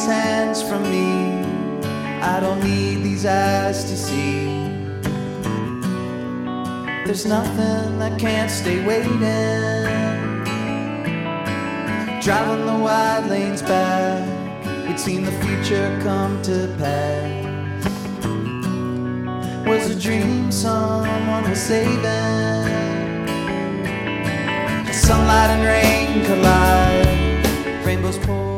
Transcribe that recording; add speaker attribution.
Speaker 1: these hands from me. I don't need these eyes to see. There's nothing that can't stay waiting. Driving the wide lanes back, we'd seen the future come to pass. Was a dream someone was saving. Sunlight and rain collide, rainbows pour